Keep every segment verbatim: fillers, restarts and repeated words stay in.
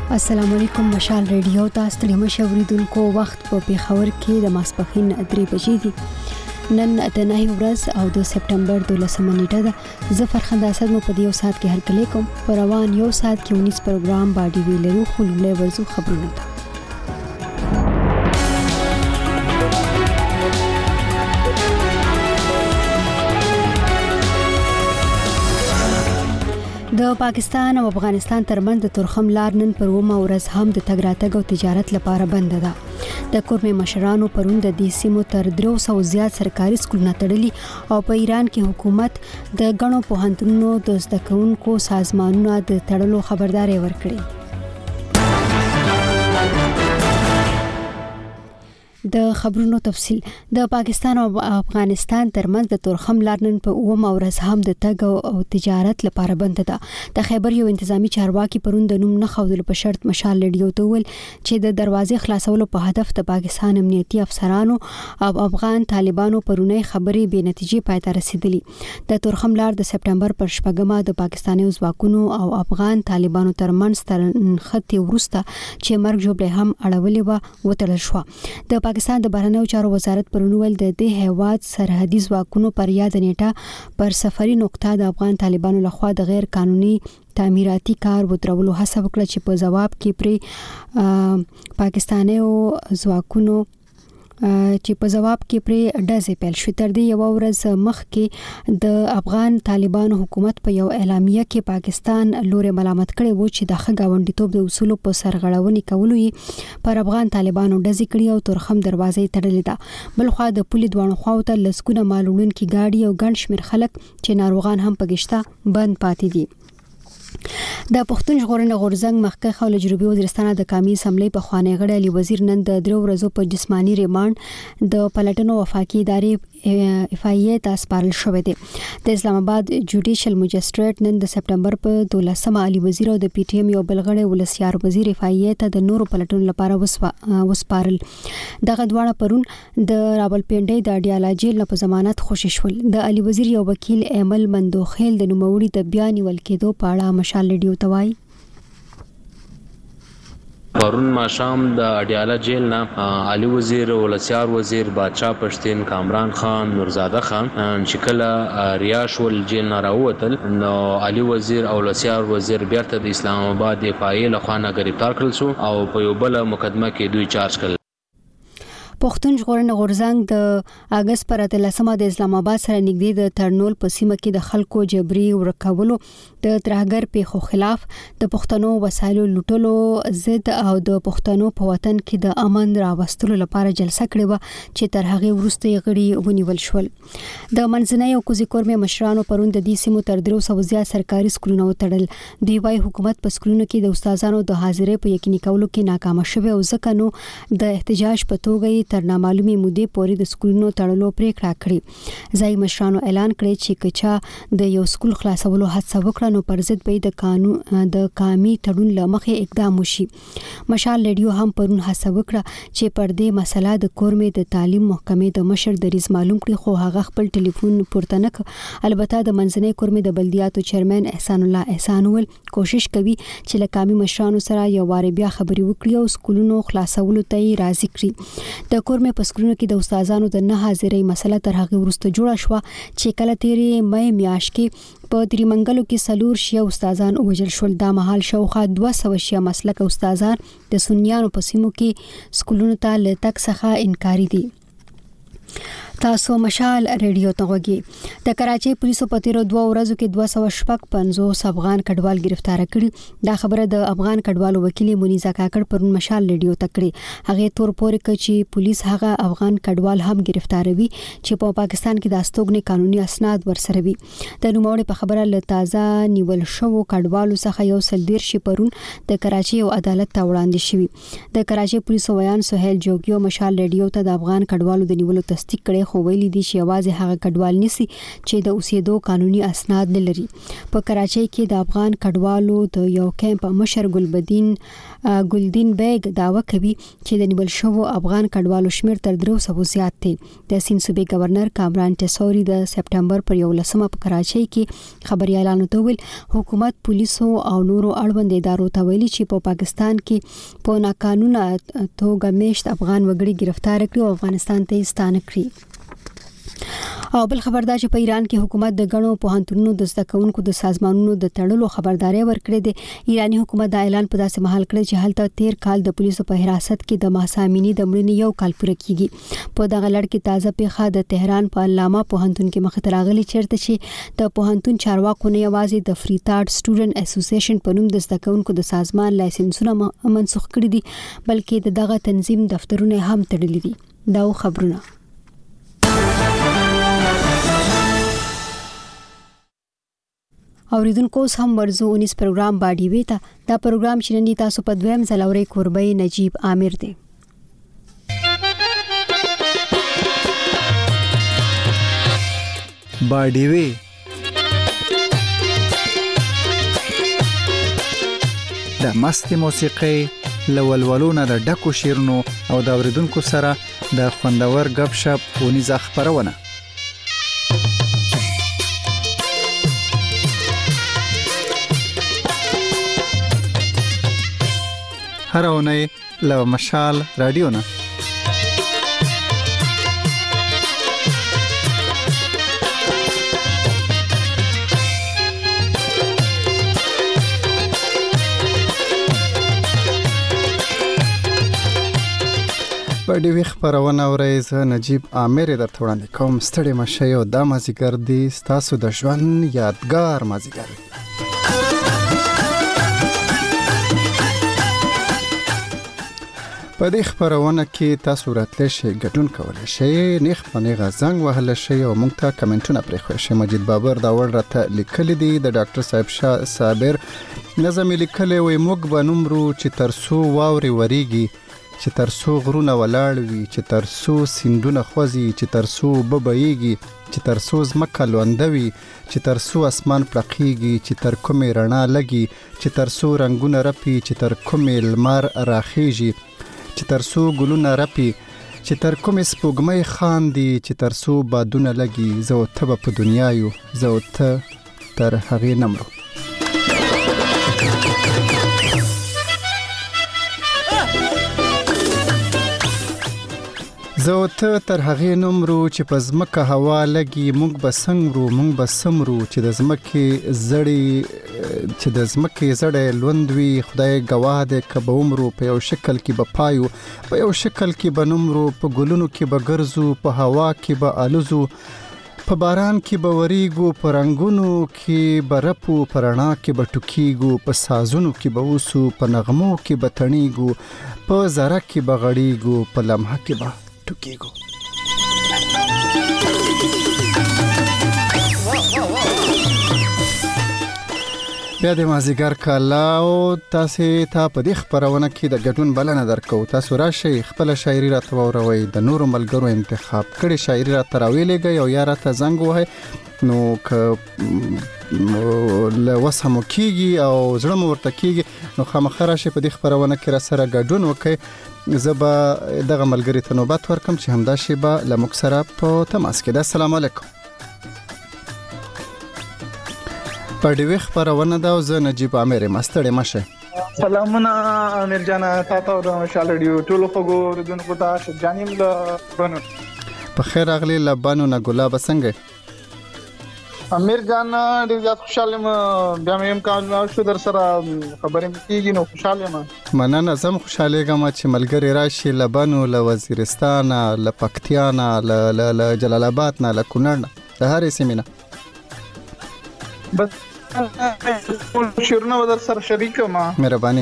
السلام علیکم. مشال ریډیو تاسو ته مشوریدونکو وخت په پیښور کې د ماسپخین درې بجې دي. نن د نهي ورځ او د سپټمبر دولسمه نیټه ده. زه فرخنده اسد مو په دې یو ساعت کې هرکلی کوم. په روان یو ساعت کې اونیس پروګرام باندې ویلرو خو لومړی ورځو خبرونه ده. د پاکستان او افغانستان ترمنځ د تورخم لار نن پر اومه ورځ هم د تګ راتګ او تجارت لپاره بند ده. د کورمې مشرانو پرون د دې سیمو تر درې سوه زیات سرکاري سکولونه تړلي او په ایران کې حکومت د غنو پوهنتونونو د زده کوونکو سازمانونو د تړلو خبرداري ورکړي. د خبرونو تفصيل. د پاکستان او افغانستان ترمنځ د تورخم لار نن په اومه ورځ هم د تګ او تجارت لپاره بند ده. د خیبر یو انتظامی چارواکي پرون د نوم نه خودل په شرط مشال ریډیو ته ویل چې د دروازې خلاصولو په هدف د پاکستان امنیتي افسرانو او افغان طالبانو پرونی خبرې بې نتیجې پای ته رسیدلې. د تورخم لار د سپټمبر پر شپږمه د پاکستاني ځواکونو او افغان طالبانو ترمنځ تر نښتې وروسته چې مرګ جوړه هم اړولې و وتړل شو. د پاکستان د بهرنیو چارو وزارت پرون ویل د دې هیواد سرحدي ځواکونو پر یاد نیټه پر سفري نقطه د افغان طالبانو لخوا د غیر قانوني تعمیراتي کار ودرولو هڅه وکړه چې په جواب کې پر پاکستانیو ځواکونو چې په جواب کې پر ډزې پیل شو. تر دې یو ورځ مخکې د افغان طالبانو حکومت په یو اعلامیه کې پاکستان لوري ملامت کړي وو چې د خګاونډیتوب د اصولو په سرغړونې کولو یې پر افغان طالبانو ډزې کړي او تورخم دروازې تړلې ده. بل خو د پولي دوانو خواو ته لسکونه معلومونکي گاډي او ګڼ شمېر خلک چې ناروغان هم پګشته بند پاتې دي. د پښتون ژغورنې غورځنګ مخکښ او جنوبي وزیرستان د قومي اسمبلی په خوانی غړي علي وزیر نن د درو ورځو په جسمانی ریماند د پلټنو وفاقي ادارې اف ای ای ته سپارل شوې ده. د اسلام آباد جوډیشل مجسټریټ نن د سپټمبر په دولسمه علي وزیر او د پی ټی ایم یو بلغړی ولسیار وزیر اف ای ای ته د نورو پلټنو لپاره وسپارل. دغه دواړه پرون د راولپنډۍ د اډیالا جیل نه په ضمانت خوشی شول. د علي وزیر یو وکیل ایمل مندوخیل د نوموړي د بیان ولکېدو په اړه مشال ریډیو توای. پرون ماشام د اډیالا جیل نه علي وزیر ولسیار وزیر بادشاہ پښتين کامران خان نورزاده خان چې کله ریاش ول جیل نه راووتل نو علي وزیر او ولسیار وزیر بیرته د اسلام آباد د فایل خوا نه گرفتار کړل شو او په یو بل مقدمه کې دوی چارج کړل. پښتون ژغورنې غورځنګ د اگست پر اتلسمه د اسلام آباد سره نږدې د ترنول په سیمه کې د خلکو جبري ورکولو د ترهګر پیښو خلاف د پښتنو وسایلو لوټلو ضد او د پښتنو په وطن کې د امن راوستلو لپاره جلسه کړې و چې تر هغه وروسته یې غړي ونیول شول. د منځنۍ او کوزي کورمې مشرانو پرون د دې سیمو تر درې سوه زیات سرکاري سکولونه وتړل. دوی وايي حکومت په سکولونو کې د استادانو د حاضرۍ په یقیني کولو کې ناکام شوی او ځکه نو د احتجاج په توګه تر نامعلومې مودې پورې د سکولونو تړلو پریکړه کړې. ځای مشرانو اعلان کړی چې کچا د یو سکول خلاصولو هڅه وکړه نو پر ضد به د قانون د قامي تړون لمخې اقدام وشي. مشال ریډیو هم پرون هڅه وکړه چې پر دې مسله د کورمې د تعلیم محکمې د مشر دریز معلوم کړي خو هغه خپل ټلیفون پورته نه کړ. البته د منځنۍ کورمې د بلدیاتو چیرمن احسان الله احسان ول کوشش کوي چې له قامي مشرانو سره یو واره بیا خبري وکړي او سکولونو خلاصولو ته راضي کړي. د کورمې په سکولونو کې د استادانو د نه حاضرۍ مسله تر هغه وروسته جوړه شو چې کله تیرې مې میاشت کې په تریمنګلو کې سلور شیا استادان وژل شول. دا مهال شاوخوا دوه سوه شیا مسلک استادان د سنیانو په سیمو کې سکولونو ته له تک څخه انکاري دي. تاسو مشال ریډیو ته غوږی. د کراچۍ پولیسو په تیرو دوه ورځو کې دوه سوه شپږ پنځوس افغان کډوال گرفتار کړي. دا خبره د افغان کډوالو وکیل مونیزا کاکړ پرون مشال ریډیو ته کړي. هغه تور پورې کړي چې پولیس هغه افغان کډوال هم گرفتاروي چې په پاکستان کې د استوګنې قانوني اسناد ورسره وي. د نوموړي په خبره له تازه نیول شوو کډوالو څخه یو سل دېرش پرون د کراچۍ او عدالت ته وړاندې شوي. د کراچۍ پولیسو ویان سہیل جوګیو مشال ریډیو ته د افغان کډوالو د نیولو تصدیق کړي خو ویلي دي چې یوازې هغه کډوال نسی چې د اوسېدو قانوني اسناد نه لري. په کراچۍ کې د افغان کډوالو د یو کیمپ مشر ګلبدین ګلدین بیگ داوا کوي چې د نیول شوو افغان کډوالو شمیر تر درو سوو زیات دی. د سیند صوبې گورنر کامران ټسوري د سپټمبر پر یولسمه په کراچۍ کې خبريالانو ته ویل حکومت پولیسو او نورو اړوند ادارو ته ویلي چې په پاکستان کې په ناقانونه توګه میشت افغان وګړي گرفتار کړي او افغانستان ته ستانه کړي. او بل خبردار چې په ایران کې حکومت د غنو پوهنتونونو د زده کوونکو د سازمانونو د تړلو خبرداري ورکړې ده. ایرانی حکومت دا اعلان په داسې مهال کړی چې هلته تیر کال د پولیسو په حراست کې د محسامینی د مړینې یو کال پوره کیږي. په دغه لړ کې تازه پیښه د تهران په علامه پوهنتون کې مخ ته راغلي چیرته چې د پوهنتون چارواکو نه یوازې د فری تھاټ سټوډنټ اسوسییشن په نوم د زده کوونکو د سازمان لایسنسونه منسوخ کړي دي بلکې دغه تنظیم دفترونه هم تړلي دي. دا خبرونه اوریدونکو هم ورزو انیس پروګرام باډي ویتا. دا پروګرام چې نن تاسو په دویم ځل اوري کوربای نجیب عامر دی. باډي وی د مست موسیقي لولولونه د ډکو شیرونو او د اوریدونکو سره د خوندور غب شپ ونیز خبرونه. هر اونۍ له مشال رادیو نه په دې وخت پرونه ورځ نجیب عامر درته وړاندې کوم. ستړي مشه یو د مازیګر دی تاسو د ژوند یادګار مازیګر. په دې خبرونه کې تاسو راتلی شئ ګډون کولی شئ نیخ په نیغه زنګ وهلی شئ او موږ ته کمنټونه پرېښوی شئ. مجید بابر دا وړ راته لیکلی دی د ډاکټر صاحب شاه صابر نظم یې لیکلی وی موږ به نومرو چې تر څو واورې وریږي چې تر څو غرونه ولاړ وي چې تر څو سیندونه خوځي چې تر څو اوبه بهیږي چې تر څو ځمکه لونده وي چې تر څو اسمان پړقیږي چې تر کومې رڼا لګي چې تر څو رنګونه رپي چې تر کومې لمر راخیږي چې تر څو ګلونه رپي چې تر کومې سپوږمۍ خاندي چې تر څو بادونه لګي زه او ته به په دنیا یو زه او ته تر هغې نه مرو. زه او ته تر هغې نه مرو چې په ځمکه هوا لګي موږ به څنګ مرو موږ به څه مرو چې د ځمکې زړې چې د ځمکې زړی لوند وي خدای ګواه دی که به عمرو په یو شکل کې به پایو په یو شکل کې به نمرو په ګلونو کې به ګرځو په هوا کې به الوزو په باران کې به وریږو په رنګونو کې به رپو په رڼا کې به ټوکیږو په سازونو کې به اوسو په نغمو کې به تڼیږو په ذره کې به غړیږو په لمحه کې به ټوکیږو. بیا د مازیګر کالا او تاسو ته په دې خبرونه کې د ګډون بلنه درکو. تاسو راشئ خپل شاعري راته وروي د نورو ملګرو انتخاب کړي شاعري راته راویلېږئ او یا راته زنګ وهئ نو که له وسه مو کېږي او زړه مو ورته کېږي نو خامخا راشئ په دې خبرونه کې را سره ګډون وکړئ. زه به دغه ملګري ته نوبت ورکم چې همدا شیبه له موږ سره په تماس کې ده. السلام علیکم. په دې وخت خبرونه دا زه نجیب عامر مستړی مشه. سلامونه امیر جان تاسو د مشال رادیو ټول خوګو ردونکو ته شجانیم له بنو په خیر اغلی لبانو نه ګلاب څنګه امیر جان ډیر زیات خوشاله م بیا مې امکان شو در سره خبرې کیږي نو خوشاله م. مننه زم خوشاله ګم چې ملګری راشي لبانو له وزیرستان له پکتیا نه له جلال آباد نه له کونړ نه د هرې سیمې نه بس شیرونه ودر سره شریک ما مهرباني.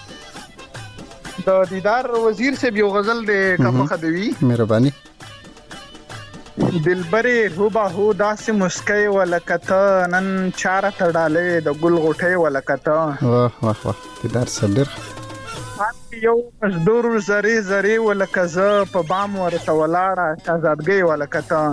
د دیدار وزیر سے یو غزل د کفه خدوی مهرباني. دلبرې هوبا هو داسې مسکای ولکته نن چاره تړاله د ګل غټه ولکته. واه واه واه دیدار صبر یو مزدور زری زری ولکه زه په بام ورته ولاړه آزادګۍ ولکته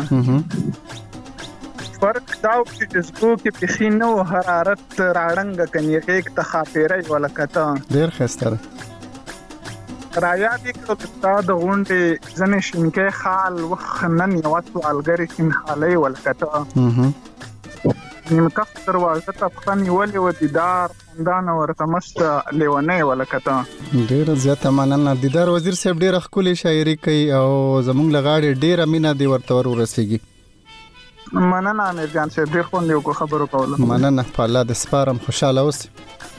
فرق داو چې جذبو کې پخې نه و حرارت راړنګ کني غېږ ته خاپېری ولکته ډېر ښایسته ده رایا دې کړو ستا د غونډې ځنې شینکۍ خال وخ نن یوه سوالګرې شینخالۍ ولکته نیمکخ دروازه ته پښه نیولې وه دیدار خندانه ورته مسته لیونۍ ولکته ډېره زیاته مننه دیدار وزیر صاحب ډېره ښکلې شاعري کوي او زموږ له غاړې ډېره مینه دې ورته ور ورسېږي مننه امیر جان صاحب ډېر خوند یې وکړو خبرو کولو مننه په الله دې سپارم خوشحاله اوسئ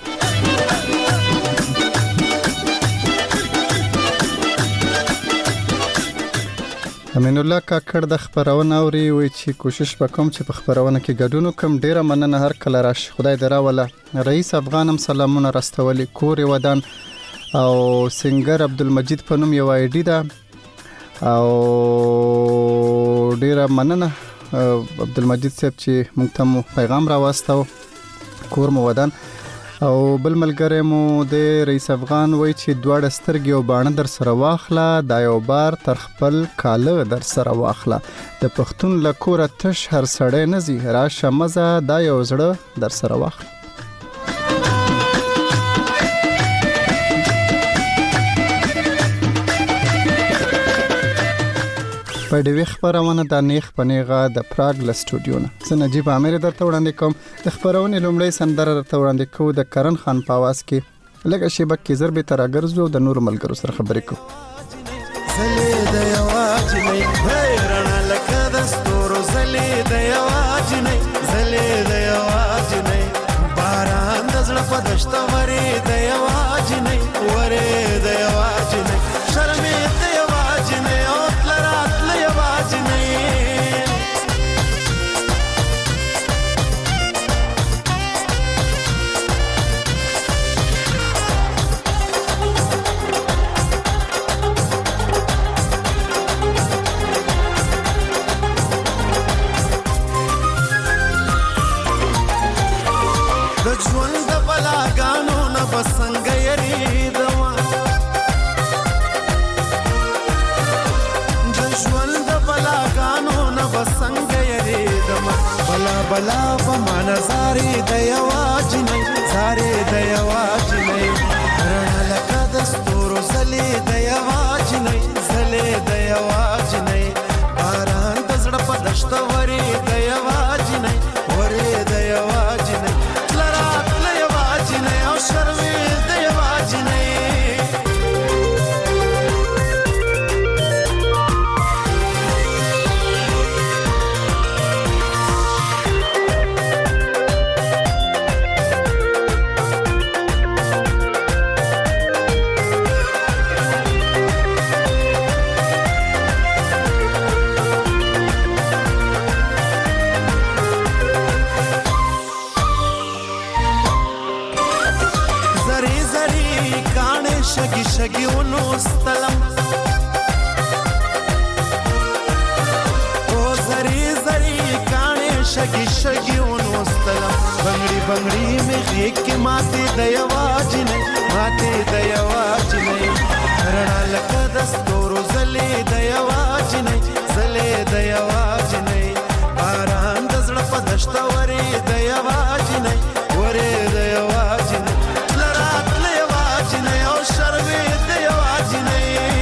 امین الله کاکړ د خبرونه اوري وی چې کوشش وکم چې په خبرونه کې ګډون وکم ډیره مننه هر کله راش خدای دراوله رئیس افغانم سلامونه راستولي کور ودان او سنگر عبدالمجید په نوم یو آی ډی ده او ډیره مننه عبدالمجید صاحب چې موږ ته پیغام راوستو کور مو ودان او بل ملګری مو د رئیس افغان وای چې دواړه سترګې او باڼه در سره واخله دا یو بار تر خپل کاله در سره واخله د پښتون له کوره تش هر سړی نه ځي راشه مزه دا یو زړه در سره واخله په دې خبرونه د نیخ پنیغه د پراګ ل سټوډیو نه زه نجیب عامر درته وړاندې کوم د خبرونه لومړی سندره درته وړاندې کوم د کرن خان په आवाज کې لږه شیبه کې ضرب تر اگرزو د نور ملګرو سره خبرې کوم زلې د یواج نه هیرنا لکه د ستورو زلې د یواج نه زلې د یواج نه باران د زړه په دشت ورې د یواج نه ورې د یواج نه شرمې د یواج نه او تلرات ل یواج نه بسنګ یریدما د ژوند بلاګانو نه بسنګ یریدما بلا بلا په منظرې د یواج نه زارې د یواج نه رڼا لکه د ستورو زلې د یواج نه زلې د یواج نه باران د زړه په دشت ورې د یواج نه ورې د یواج نه لرات ل یواج نه او شرمې د یواج نه شګي شګي ونو استلم او زری زری کانه شګي شګي ونو استلم بنگړي بنگړي مې غېږ کې ماته د یواج نه ماته د یواج نه رڼا لکه د ستورو زلې د یواج نه زلې د یواج نه باران د زړه په دشت ورې د یواج نه ورې د یواج نه لرات ل یواج نه او شرمې د یواج نه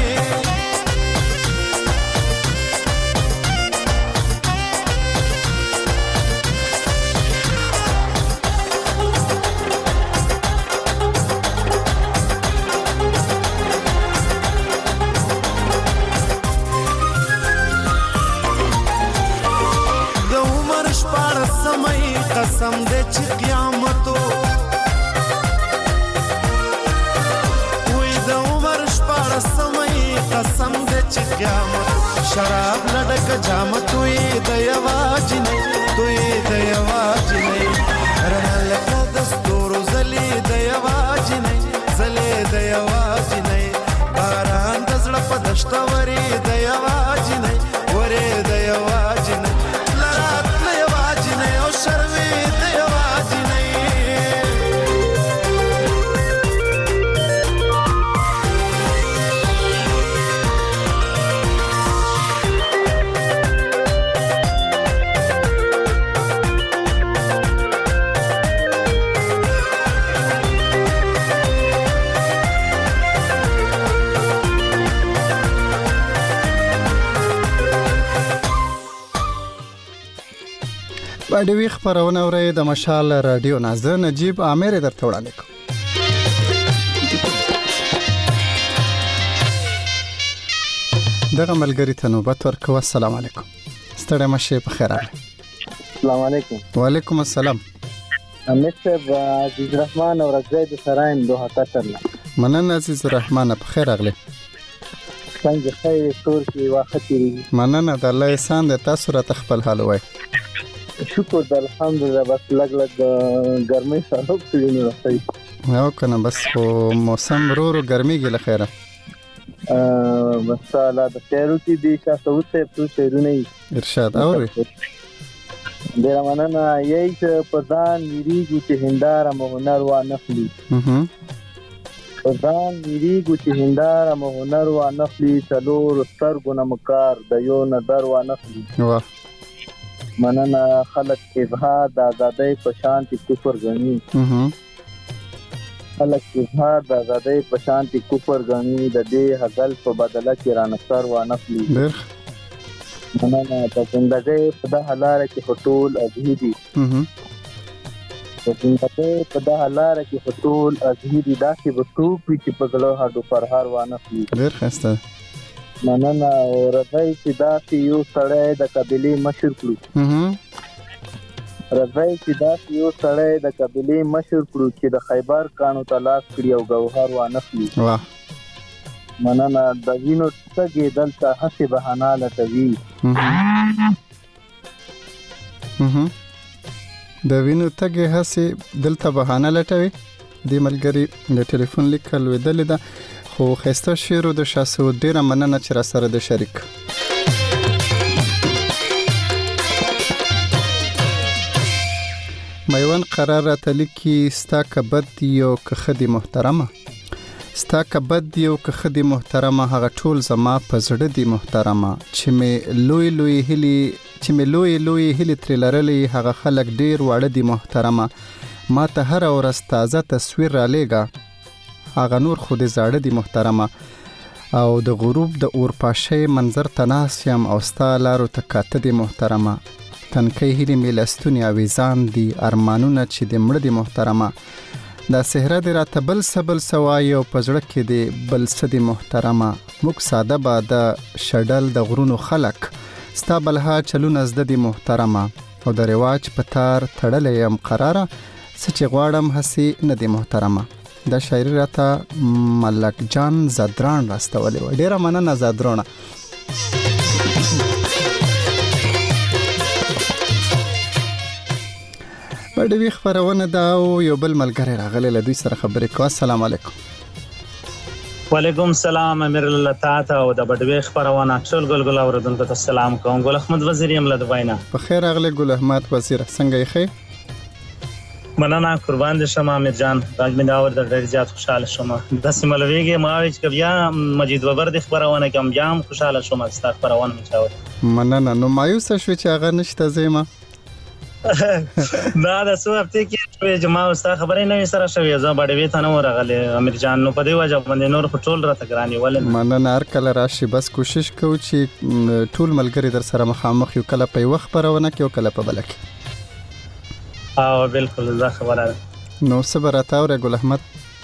د عمر شپاړس سمې قسم دې چې قیامتو قسم دې چې قیامت شراب لډک جامت وي د یواج نه دوی د یواج نه رڼا لکه د ستورو زلې د یواج نه زلې د یواج نه باران د زړه په دشت ورې د یواج نه ورې د یواج نه لرات ل یواج نه او شرمې د یواج نه باډوي خبرونه اوري د مشال رادیو نازه نجیب عامر درته وړاندې کوم. دغه ملګری ته نوبت ورکوه. السلام علیکم. ستړی مشه په خیر راغلی. السلام علیکم. وعلیکم السلام. امیر صاحب عزیز الرحمن او رضای د سرایم دوه قطر نه. مننه عزیز الرحمن په خیر راغلی. څنګه خیر تور کې واختي. مننه د الله احسان د تاسو را تخپل حال وای. شکر د الحمدلله بس لګ لګ ګرمي سره په نه راځي. او کنه بس خو موسم رو رو ګرميږي له خیره. ا مساله د تیرو کې دي چې څه څه شیرونه ارشاد اوري. ډیر مننه یې په ځان میریږي چې هنداره مو هنر و نخلي. اها په ځان میریږي چې هنداره مو هنر و نخلي څلور سترګو نمکار د یو نظر و نخلي. واه مننه خلک اظهار د آزادۍ په شانتي کفر غني. اها خلک اظهار د آزادۍ په شانتي کفر غني د دې حاصل په بدله کې رانصر و نخلي. ډیر مننه د زندګۍ په د حلاره کې خطول ازهدي. اها د زندګۍ په د حلاره کې خطول ازهدي داسې بتوب چې په ګلو هډو فرهار و نخلي. ډیر خسته. مننه او رضای چې داسې یو سړی د قبيلې مشر کړو. اها رضای چې داسې یو سړی د قبيلې مشر کړو چې د خیبر کانو تلاش کړی او ګوهر و نخلي. واه مننه د وینو څګې دلته هڅه بهانه لټوي. اها اها د وینو څګې هڅه دلته بهانه لټوي. د ملګری د ټلیفون لیکل ودل ده خو خسته شیرو د شاسو ډیره مننه چې را سره د شریک. میوان قرار را تلکی ستا کبد یو که خدي محترمه ستا کبد یو که خدي محترمه هغه ټول زما په زړه دی محترمه چې می لوی لوی هلي چې می لوی لوی هلي تر لرلې هغه خلک ډیر واړه دی محترمه ما ته هر ورځ تازه تصویر را لېګا هغه نور خو دې زاړه دي محترمه او د غروب د اورپاشۍ منظر تناسیم او ستا لارو ته کاته دي محترمه تنکۍ هیلې مې لستونې اویزان دي ارمانونه چې د مړه دي محترمه دا صحرا دې راته بل څه بل څه وایي او په زړه کې دې بل څه دي محترمه موږ ساده باده شډل د غرونو خلک ستا بلها چلونه زده دي محترمه او د رواج په تار تړلی یم قراره څه چې غواړم هسې نه دي محترمه. دا شاعري راته ملک جان زادران راستولې و. ډیره مننه زادرانه. باډوي خبرونه دا او یو بل ملګری راغلی له دوی سره خبرې کوه. السلام علیکم. وعلیکم السلام امیر الله تعالی او د باډوي خبرونه ټول ګل ګل اوردونکو ته سلام کوم. ګل احمد وزیر یم له دوینه. په خیر راغلی ګل احمد وزیر. څنګه یې خې؟ مننه قربان دې شم امیر جان. راج مې دا ور د ډېر زیات خوشاله شوم. د سیملويږي ما ویچ ک بیا مجید وبر د خبرونه کوم جام خوشاله شوم ستا خبرونه مچاو. مننه. نو مایوس شو چې هغه نشته زېما. دا د څو هفته کې چې جما ستا خبرې نه سره شوې زه باندې ته نه ورغلی امیر جان. نو په دې وجه باندې نور ټول راته ګرانی ولې. مننه. هر کله راشي بس کوشش کوو چې ټول ملګری در سره مخامخ یو کله په وخت خبرونه کې او کله په بل کې. او بالکل زه خبره نو صبر اتاوره ګل احمد.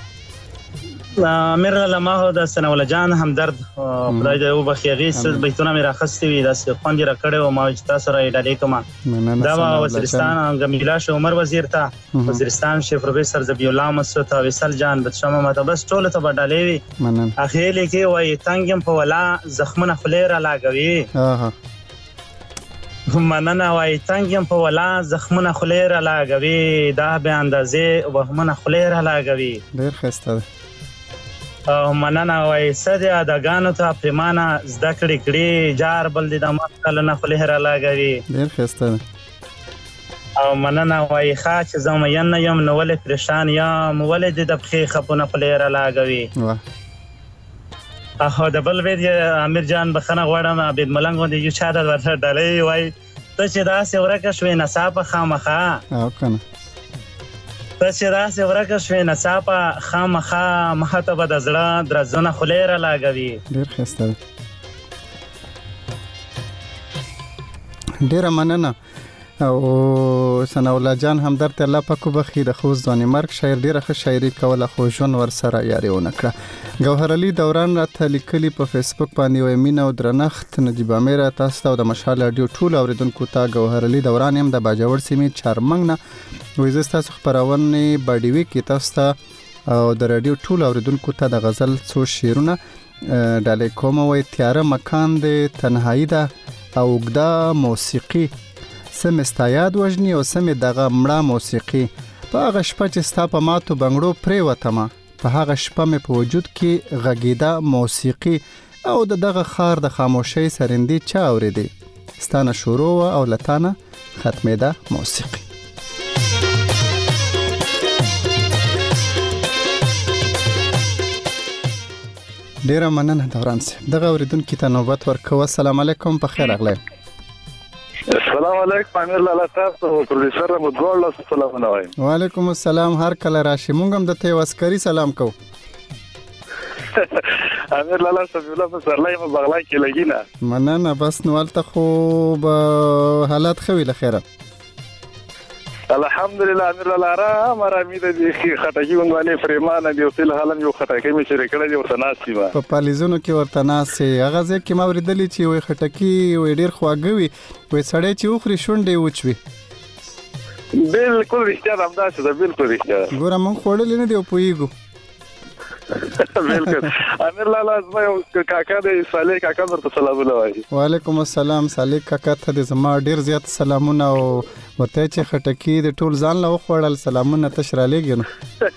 امیر الله ما هو د سنول جان همدرد خدای دې او بخیغي سز بیتونه مې راخستې وي د خوندې را کړې او ما چې تاسو را ایډالې کوم. دا وزیرستان جمیلا شه عمر وزیر ته وزیرستان شیخ پروفیسور ذبی الله مسعود او وصل جان بچمه ماته بس ټول ته بدلې وي. مننه. اخیل کې وای تنګم په ولا زخمونه خلیره لاګوي. اها مننه وای تنګم په ولا زخمونه خلیره لاګوي دا به اندازې وهمونه خلیره لاګوي. ډیر خسته. او مننه وای سده اداګانو ته پیمانه زده کړې کړې جار بل دې د مخکله نه خلیره لاګوي. ډیر خسته. او مننه وای خا چې زما ین یم نو ولې پریشان یم ولې د بخې خپونه خلیره لاګوي. واه اهو د بل وید امیر جان بخنه غواړم عبد ملنګ باندې یو چا د ورته ډلې وای ته چې داسې ورکه شوې نصابه خامخا. او کنه ته چې داسې ورکه شوې نصابه خامخا مخته به د زړه درزونه خلیره لاګوي. ډیر خسته. ډیره مننه. او ثناء الله جان همدرد الله پاک وبخي د خوځ ځواني مرګ شاعر ډیره ښه شاعري کوله خو ژوند ور سره یاري ونکړه. ګوهر علي دوران راته لیکلي په فیسبوک باندې وای مینه او درنښت نجیب امیر تاسو ته د مشال رادیو ټول اوریدونکو ته ګوهر علي دوران هم د باجوړ سیمې چارمنګ نه وای زه تاسو خبرونه باډیوي کې تاسو ته او د رادیو ټول اوریدونکو ته د غزل څو شعرونه ډالې کوم. وای تیاره مکان د تنهایی ده او ګدا موسیقي سم استایاد وجنی او سم دغه مړه موسیقي په هغه شپه چې ستا په ماتو بنگړو پرې وتما په هغه شپه مې په وجود کې غږیدا موسیقي او د دغه خار د خاموشۍ سرندې چا اوریدي ستانه شروع او لتانه ختمېدا موسیقي. ډیره مننه دوران صاحب. دغه اوریدونکو ته نوبت ورکوه. السلام علیکم، په خیر اغلی. السلام علیکم امیر لالا تاسو پروډوسر رحمت ګل له سلام علیکم. وعلیکم السلام. هر کله راشي مونږ هم د ته واسکري سلام کو. امیر لالا سبیله په سرلای په بغلا کې لګینا. مننه بس نوالته خو به حالات خوي له خیره. الحمدلله امیر لالا را مرامي د خټکی ونګالې فرمانه دی او فل حالم یو خټکی می شریک کړی دی ورته ناسي ما په پالیزونو کې ورته ناسي هغه ځکه ما ورېدلې چې وي خټکی وي ډیر خواږوي وي سړی چې وخري شونډې وچوي. بالکل رښتیا هم دا څه بالکل رښتیا ګوره مونږ خوړل نه دی او پویګو بالکل. امیر لالا زما یو کاکا دی صالح کاکا ورته سلامونه وایي. وعلیکم السلام صالح کاکا ته د زما ډیر زیات سلامونه او ورته چې خټکی د ټول ځان له خوړل سلامونه تشرا لګي نو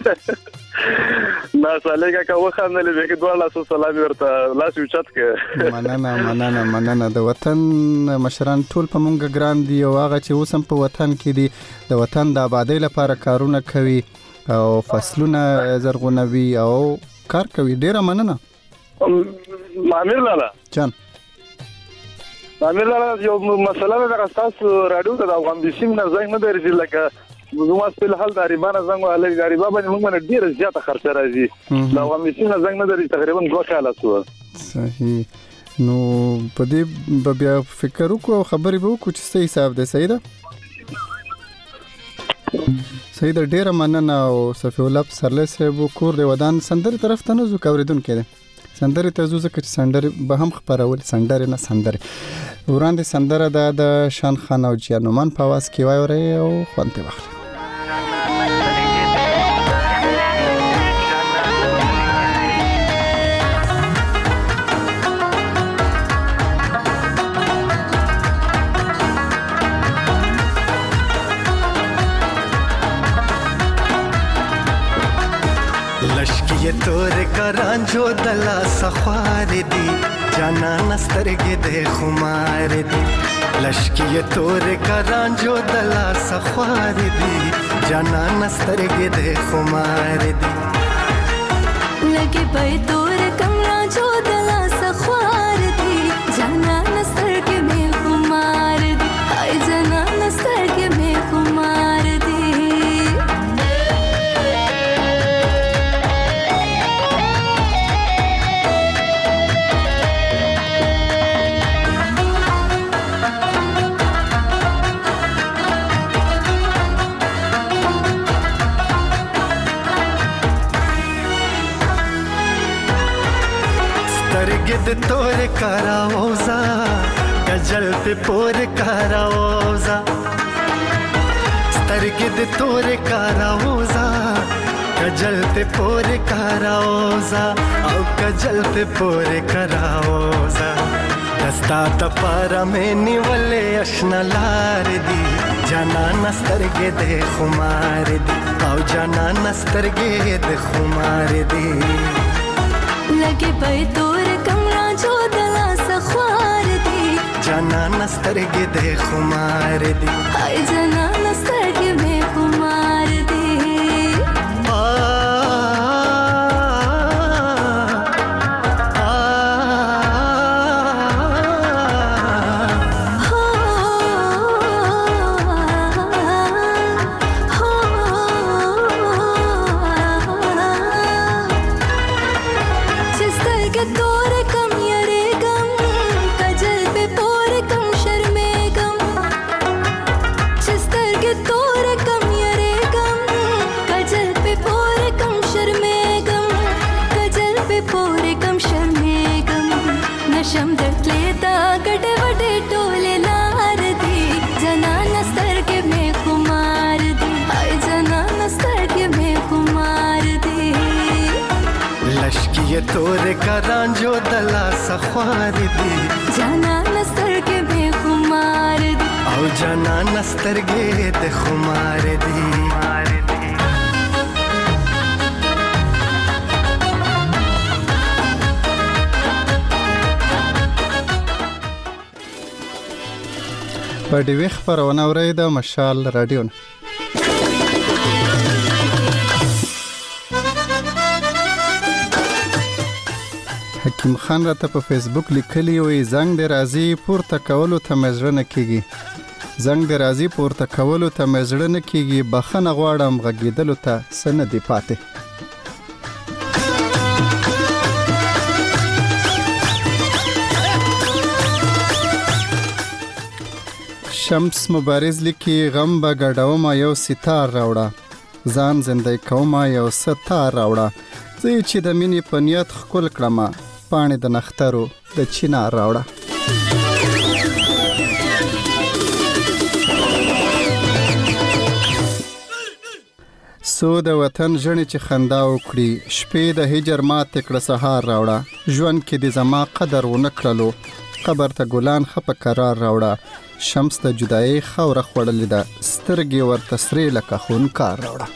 نا صالح کاکا وخاندل به کې دوه لاسو سلام ورته لاس یوچت کې. مننه مننه مننه. د وطن مشران ټول په مونږ ګران دي او هغه چې اوسم په وطن کې دي د وطن د آبادی لپاره کارونه کوي او فصلونه زرغونوي او کار کوي. ډیره مننه امیر لالا جان. امیر لالا یو مسله ده تاسو راډیو ته د افغان بشیم نه زنګ نه درځي لکه زما په حال د ریبانه زنګ ولې د ریبا باندې موږ باندې ډیره زیاته خرچه راځي د افغان بشیم نه زنګ نه درځي تقریبا دوه کاله شو. صحیح. نو په دې بیا فکر وکړو خبرې به وکړو چې صحیح حساب ده. صحیح ده صحیح ده. ډیره مننه او صفی الله سرله صاحب کور د ودان سندري طرف ته نه زو کوریدون کړي سندري ته زو ځکه چې سندري به هم خبرول سندري نه سندري وړاندې سندره ده د شان خان او جیانومان په واس کې وایوري او خوانته واخلي. लश्की तोर करांजो दला सख्वार दी जाना नस्तरगे दे खुमार दी. लश्की तोर करांजो दला सख्वार दी जाना नस्तरगे दे खुमार दी. लगे पे तोर कमरा जो दला सख्वार दी जाना नस्तरगे में खुमार दी. हाय जाना नस्तरगे में खुमार दी. गिद तोर कराओजा गजल पे पोर कराओजा स्तरगिद तोर कराओजा गजल पे पोर कराओजा औ गजल पे पोर कराओजा. दस्ता तपारा में निवले अशना लार दी जाना नस्तरगे दे खुमार दी औ जाना नस्तरगे दे खुमार दी. लगे पे तोर कमरा जो दला सख्वार दी जाना नस्तरगे दे खुमार दी. हाय जाना नस्तरगे में खुमार दी. आ ये तोरे करंजो दला सखवार दी जाना नस्तर के बेखुमार दी او जाना नस्तर गे ते खुमार दी په دې وخت پرونه ورید مشال رادیو حکیم خان راته په فیسبوک لیکلی وي زنګ د راځي پورته کولو ته مزړه نه کیږي زنګ د راځي پورته کولو ته مزړه نه کیږي بخنه غواړم غږیدلو ته سن دی پاتې شمس مبارز لیکي غم به ګډوم یو ستار راوړه ځان زندګی کوم یو ستار راوړه زه چې د مینې په نیت خپل کړم پاڼې د نخترو د چینار راوړه سو د وطن ژڼې چې خندا وکړي شپې د هجر ماتې کړه سهار راوړه ژوند کې د زما قدر ونه کړلو قبر ته ګلان ښه په قرار راوړه شمس د جدایي خاوره خوړلې ده سترګې ورته سرې لکه خونکار راوړه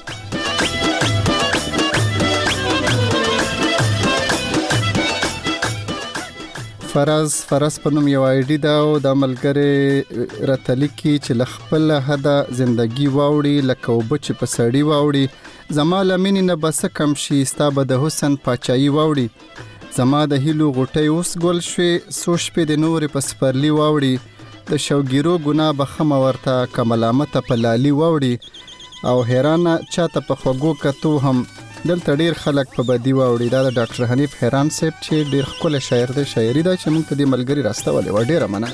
فراز فراز په نوم یو آی ډي ده او د ملګري راته لیکي چې له خپل حده زندګي واوړي لکه اوبه چې په سړي واوړي زما له مینې نه به څه کم شي ستا به د حسن پاچایي واوړي زما د هیلو غوټۍ اوس ګل شوې څو شپې د نورې په سپرلي واوړي د شوګیرو ګناه به خمه ورته که ملامته په لالي واوړي او حیرانه چاته په خوږو کتو هم دلته ډیر خلک په بدی واوړي دا د ډاکټر حنیف حیران صاحب چې ډیر ښکلی شاعر دی شاعري ده چې موږ ته دې ملګري راستولې وه ډیره مننه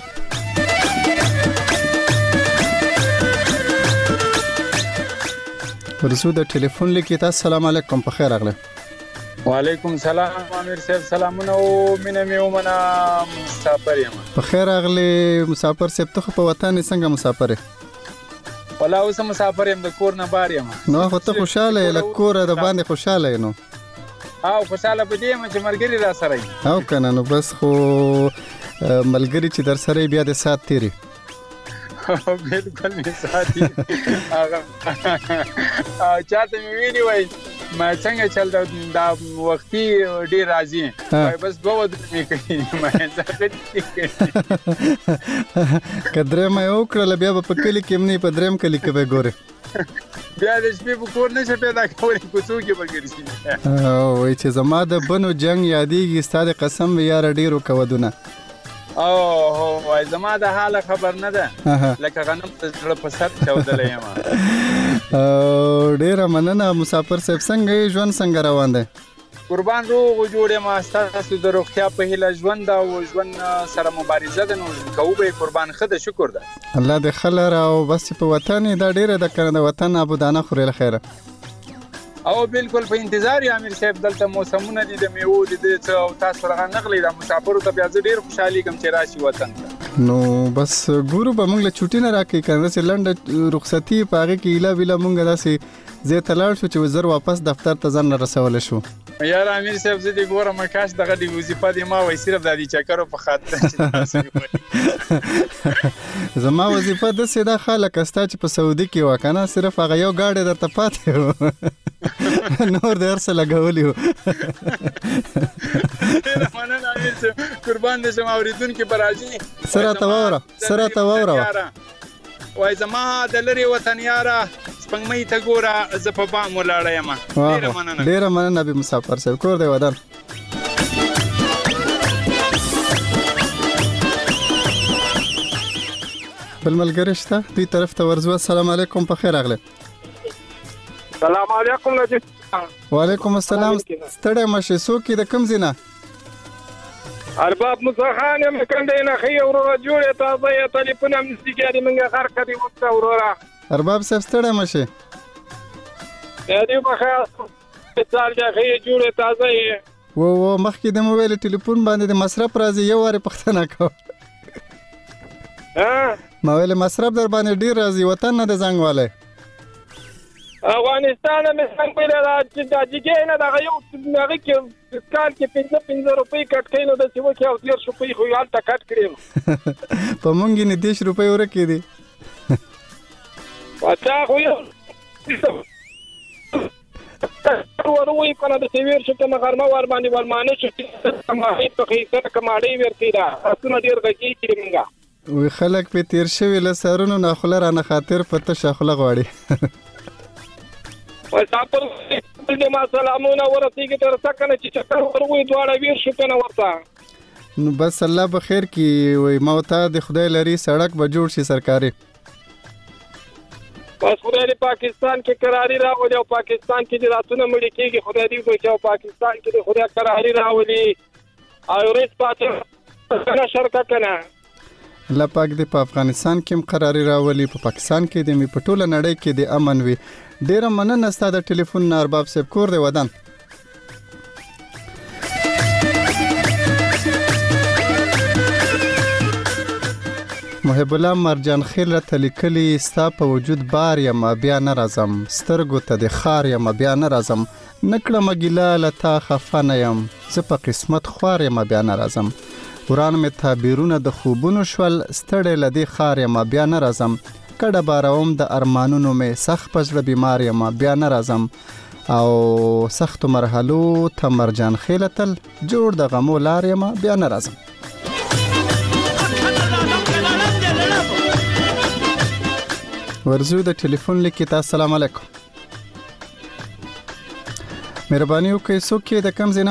ورسو د ټلیفون لیکي تاسو سلام علیکم په خیر راغلی وعلیکم سلام امیر صاحب سلامونه او مینه مې ومنه مسافر یم په خیر راغلی مسافر صاحب ته خو په وطن یې څنګه مسافر یې ولا اوس مسافر یم د کور نه بار یم نو خو ته خوشاله یې له کوره د باندې خوشاله یې نو او خوشاله په دې یم چې ملګري را سره یي او که نه نو بس خو ملګري چې در سره بیا د ساعت تیري بالکل مې ساتي هغه چاته مې ویلي وای ما څنګه چل دا وختي ډیر راځي بس دوه ودرې کوي ما ځکه کدرې مې وکړل بیا په کلی کې مې په دریم کلی کې به ګوره بیا د شپې په کور نه شه پیدا کولې کوڅو کې به ګرځي او وای چې زما د بنو جنگ یادېږي ستاسو قسم یار ډیرو کودونه او وای زما د حاله خبر نه ده لکه غنم ته زړه په سر چودلې یم او ډیر مننه مسافر صاحب څنګه ژوند څنګه روان دی قربان روغ جوړه ما ستاسو د روغتیا په هیله ژوند او ژوند سره مبارزه ده نو کوبه قربان خده شکر ده الله دې خلر او بس په وطن دا ډیره د کنه وطن ابودانه خوري خیره او بالکل په انتظار یم امیر صاحب دلته موسمونه دي د میوه دي او تاسو راغ نغلی د مسافرو ته بیا ډیر خوشحالي کوم چې راشي وطن نو بس ګورو به موږ له چوټی نه راکې کنه چې لنډه رخصتي پاغه کې اله ویله موږ داسې زه تلاړ شو چې وزر واپس دفتر ته ځان رسول شو یار امیر صاحب زه دې ګورم کاش دغه دی وظیفه دی ما وای صرف د دې چکرو په خاطر زما وظیفه د سیده خلک استا چې په سعودي کې وکنه صرف هغه یو گاډي درته پاتې نور درس لګولې و مننه امیر صاحب قربان دې شم اوریدونکو برازي سره تاوره سره تاوره وای زما د لری وطن یاره سپنګمې ته ګوره زه په بام ولاړه یم ډیره مننه ډیره مننه به مسافر صاحب کور دی ودان بل ملګری شته دوی طرف ته ورځو السلام علیکم په خیر راغله سلام علیکم وعلیکم السلام ستړی مشه سوکې د کم زینه ارباب موسی خان یم کنده نه خي ورو جوړه تازه یې ټلیفون هم نسګاري منګه خر کدي وخت ورورا ارباب صاحب ستړی مشه دې په خیر څارجه خي جوړه تازه یې و و مخکې د موبایل ټلیفون باندې د مصرف راځي یو واره پښتنه کو ها موبایل مصرف در باندې ډیر راځي وطن نه د زنګ والے افغانستان مې څنګه پیدا چې د جګې نه دغه یو هغه کې پاکستان کې پنځه پنځه روپۍ کټ کړي نو د څه وکي او ډیر روپۍ خو یال تا کټ کړي په مونږ نه دیش روپۍ ورکې دي پاچا خو یو وروي کنه د سیویر شته مغرمه ور باندې ورمانه شته ما هیڅ په هیڅ کماړي ورته دا اسونه ډیر غږی کړي مونږه وی خلک په تیر شوی له سرونو نه خلر نه خاطر پته شخله غواړي او تاسو دې ما سلامونه ورسیږي تر څو کنه چې چکر وروي دواړه ویر شو کنه ورته نو بس الله بخیر کی وی موتا د خدای لري سړک به جوړ شي سرکاري بس خدای دې پاکستان کې قراری راوړي او پاکستان کې دې راتونه مړي کېږي خدای دې وکړي او پاکستان کې دې خدای قراری راوړي او ریس پاتې کنه شرکت کنه الله پاک دې په افغانستان کې هم قراری راولي په پاکستان کې دې په ټوله نړۍ کې دې امن وي ډیره مننه ستاسو د ټلیفون نه ارباب صاحب کور دی ودان محب الله مرجان خیل را تلیکلی ستا په وجود بار یم بیا نه راځم سترګو ته د خار یم بیا نه راځم نکړه مګیلا لتا خفانه یم زه په قسمت خوار یم بیا نه راځم وران می تعبیرونه د خوبونو شول ستړی لدی خار یم بیا نه راځم کډه باروم د ارمانونو می سخت پزړه بیمار یم بیا نه راځم او سخت مرحلو ته مرجان خیلتل جوړ د غمو لار یم بیا نه راځم ورزو د ټلیفون لیکي تاسو السلام علیکم مهرباني وکړئ څوک د کم زینا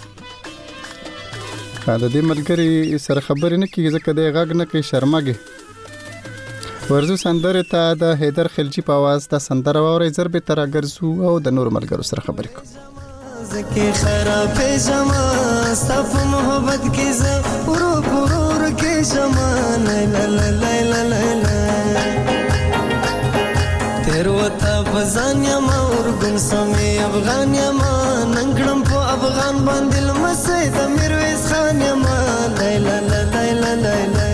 دا د دې ملګری سره خبرې نه کیږي ځکه د غږ نه کوي شرمګي ورزو سندره ته د حیدر خلجی په आवाज د سندره ووري ضرب تر اگرزو او د نور ملګرو سره خبرې کوم زکه خراب جما صف محبت کی ز پرو پرور کې جما لا لا لا لا لا تیروتا بزان یما ورګن سمې افغان یما ننګړم په افغان باندې لمسه د میرویس خان یما لا لا لا لا لا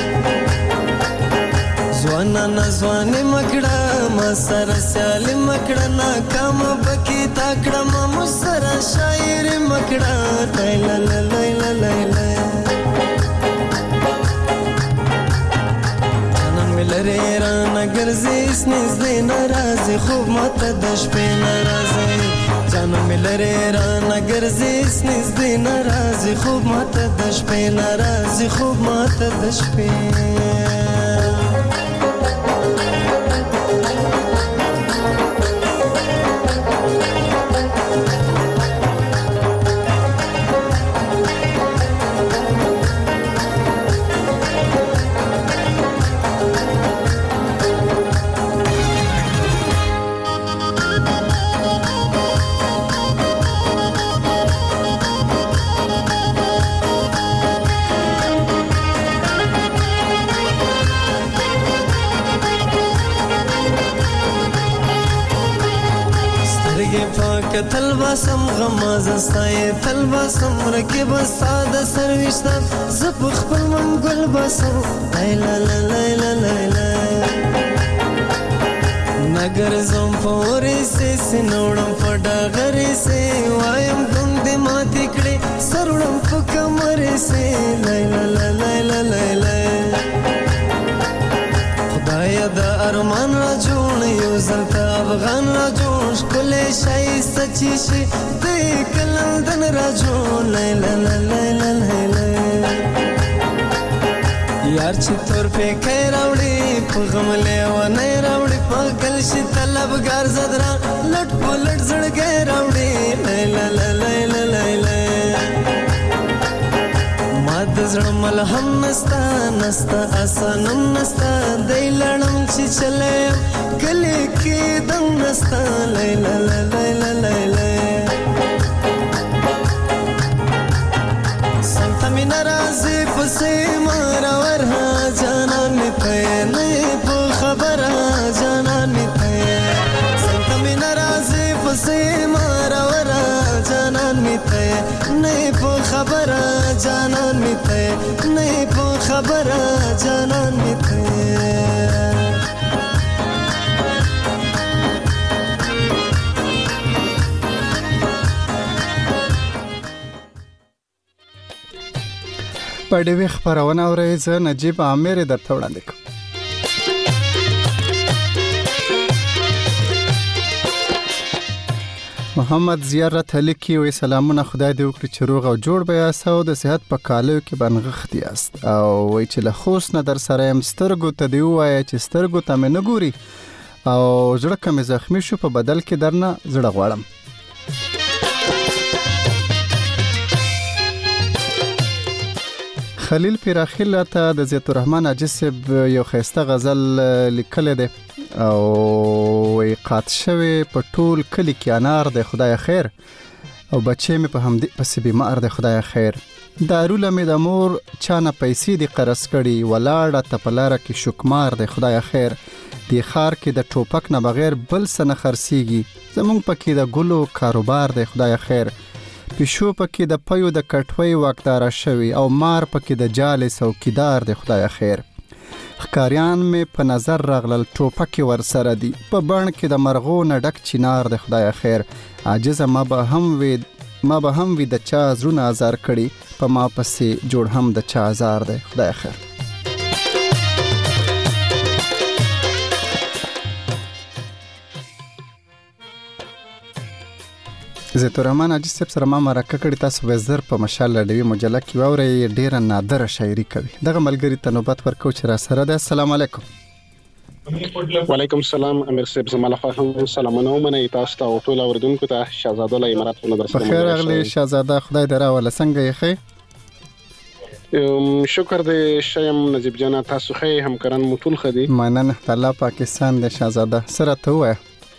زوانا نزوانه مکړه ما سره سالم مکړه ناکام بکی تاکړه ما مسره شاعر مکړه لا لا لا لا لا ملره را نگر زیس نز دی نرازی خوب مات دش پی نرازی جانو ملره را نگر زیس نز دی نرازی خوب مات دش پی نرازی خوب مات دش پی تلباسم غماز استای تلباسم رکب ساده سرويشتا زپ خپل منګل باسم لا لا لا لا لا نګر زم پورې سي سنوړم پډا غري سي وایم ګوند ما تکړه سرړم په کمر سي لا لا لا لا لا خدای دا ارمان را جوړ یو زلتا افغان را جوړ کله شای سچی شي د کلندن را جوړ لا لا لا لا لا یار چې تور په کای راوړي په غم له و نه راوړي په گل شي طلبګار زدرا لټ په لټ زړګي راوړي لا لا لا لا لا ماد زړه ملهم نستا نستا اسانم نستا دای لړم چې چلے کله کې دم نستا لا لا لا لا لا سنت می ناراضي پسې مارا ورها جانا می ته نه په خبره جانا می ته سنت می ناراضي پسې مارا ورها جانا می ته نه په خبره جانا می ته نه په خبره جانا می ته په ډیوی خبرونه اورئ. زه نجیب عامر درته وړاندې کوم. محمد زیار راته لیکي وایي سلامونه، خدای دې وکړي چې روغ او جوړ به یاست او د صحت په کالیو کې به نغښتي یاست. او وایي چې له خوست نه در سره یم، سترګو ته دې ووایه چې سترګو ته مې نه ګوري او زړه که مې زخمي شو په بدل کې درنه زړه غواړم. خلیل پیراخیل ته د ضیاء الرحمن حاجي صاحب یو ښایسته غزل لیکلی دی او وی قات شوی په ټول کلی کې انار دی خدای خیر، او بچې مې په همدې پسې بیمار دی خدای خیر. داروله مې د مور چانه پیسې دی قرض کړي، ولاړه ته په لاره کې شکمار دی خدای خیر. دی خار کې د ټوپک نه بغیر بل څه نه خرڅېږي، زمونږ پکې د ګلو کاروبار دی خدای خیر. پیشو پکې د پیو د کټوۍ واکداره شوي او مار پکې د جالې څوکیدار دی خدای خیر. ښکاریان مې په نظر راغلل ټوپکې ورسره دي، په بڼ کې د مرغو نه ډک چینار دی خدای خیر. عاجزه ما به هم وي ما به هم وي د چا زړونه ازار کړي، په ما پسې جوړ هم د چا ازار دی خدای خیر. ضیاء الرحمن حاجي صاحب سره ما مرکه کړې، تاسو به زر په مشال ډیوي مجله کې واورئ، ډیره نادره شاعري کوي. دغه ملګري ته نوبت ورکو چې را سره ده. السلام علیکم. وعلیکم السلام امیر صاحب، زما لخوا هم سلامونه ومنئ تاسو ته او ټول اوریدونکو ته. شهزاده له اماراتو نه درسره بخیر راغلی شهزاده، خدای دې راوله. څنګه یې ښې؟ شکر دې ښه یم نجیب جانه، تاسو ښه یې؟ همکاران مو ټول ښه دي؟ مننه، د الله پاکستان دی شهزاده. څه راته ووایه؟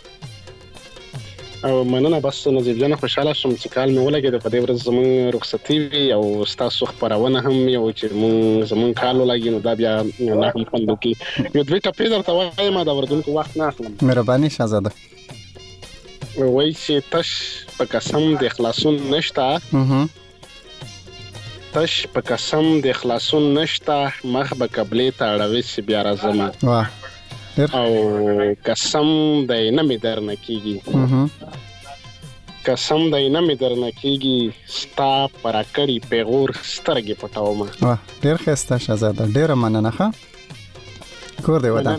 او مننه. بس نجیب جان خوشاله شوم چې کال مې ولګېد، په دې ورځ زموږ رخصتي وي او ستاسو خپرونه هم یو چې مونږ زموږ کال ولګي، نو دا بیا نه هم خوند وکړي. یو دوې ټپې درته وایم، د اورېدونکو وخت نه اخلم. مهرباني شهزاده. وایي چې تش په قسم د خلاصون نشته، تش په قسم د خلاصون نشته، مخ به قبلې ته اړوي چې بیا راځم، او قسم دی نه مې درنه کېږي، قسم دی نه مې درنه کېږي، ستا پر اکړې پیغور سترګې پټومه. ډېر ښایسته شهزاده، ډېره مننه. ښه کور دی ودان.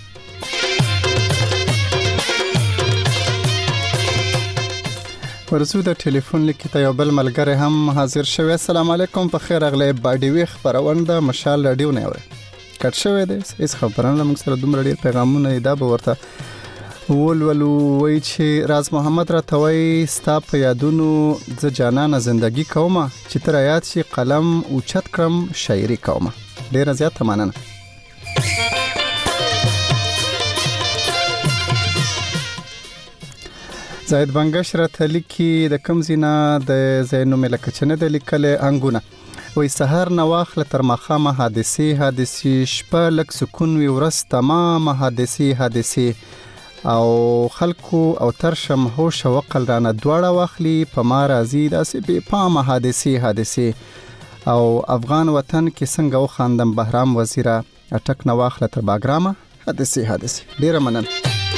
ورسو د ټلیفون لیکي ته یو بل ملګری هم حاضر شوی. السلام علیکم، په خیر راغلی. باډیوي خپرونه د مشال راډیو نه اورئ، کټ شوی دی هیڅ خبرونه موږ سره دومره ډېر پیغامونه دا به ورته ولولو. وایي چې راز محمد راته وایي ستا په یادونو زه جانانه زندګي کومه، چې ته را یاد شي قلم اوچت کړم شاعري کومه. ډېره زیاته مننه. زاید بنګش راته لیکي د کوم ځای نه، د ځای نوم یې لکه چې نه دی لیکلی، انګونه. وی سحر نه واخله تر ماښامه حادثې حادثې، شپه لږ سکون وي ورځ تمامه حادثې حادثې، او خلکو او ترشم هوش او عقل رانه دواړه واخلي، په ما راځي داسې بې پامه حادثې حادثې، او افغان وطن کې څنګه وخاندم بهرام وزیره، اټک نه واخله تر باګرامه حادثې حادثې. ډېره مننه.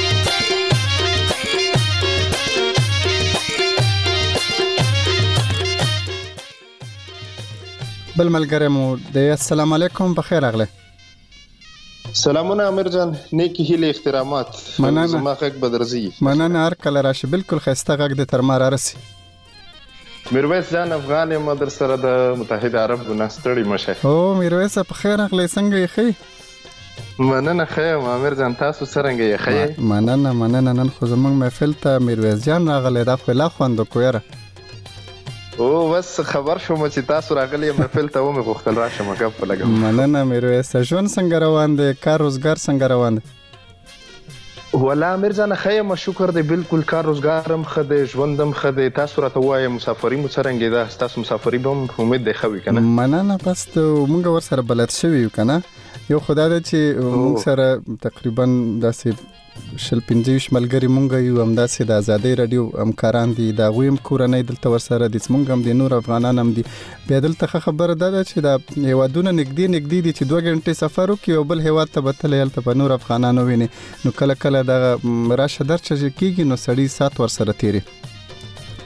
بل ملګری مو دی. السلام علیکم، بخیر راغلی. سلامونه امیر جان، نیکی هیله احترامات. مننه. زما غږ به درځي. مننه، هر کله راشي. بالکل ښایسته غږ دې تر ما رارسي. میرویس جان افغان یم، در سره د متحده عربو نه ستړي مشه. او میرویس په خیر راغلی، څنګه یې ښې؟ مننه ښه یم امیر جان، تاسو څرنګه یې ښه یې؟ مننه مننه. نن خو زموږ محفل ته میرویس جان راغلی، دا خو لا خوند وکړو یاره. او بس خبر شوم چې تاسو راغلی محفل ته، ومې غوښتل راشم ګپ ولګم. مننه میرویس. ژوند څنګه روان دی؟ کار روزګار څنګه روان دی؟ والله امیر جان ښه یم، شکر دی، بالکل کار روزګار هم ښه دی، ژوند هم ښه دی. تاسو راته ووایئ مسافري مو څرنګه ده؟ ستاسو مسافري به هم امید دی ښه وي که نه؟ مننه. بس موږ ورسره بلد شوي یو که نه. یو خو دا ده چې موږ سره تقریبا داسې شل پنځه ویشت ملګري مونږ یو، همداسې د ازادۍ راډیو همکاران دي، د هغوی هم کورنۍ دلته ورسره دي، زموږ هم دي، نور افغانان هم دي. بیا دلته ښه خبره دا ده چې دا هیوادونه نږدې نږدې دي چې دوه ګنټې سفر وکړي او بل هیواد ته به تللی، هلته به نور افغانان وویني، نو کله کله دغه راشه درشه چې کېږي نو سړي سات ورسره تېري.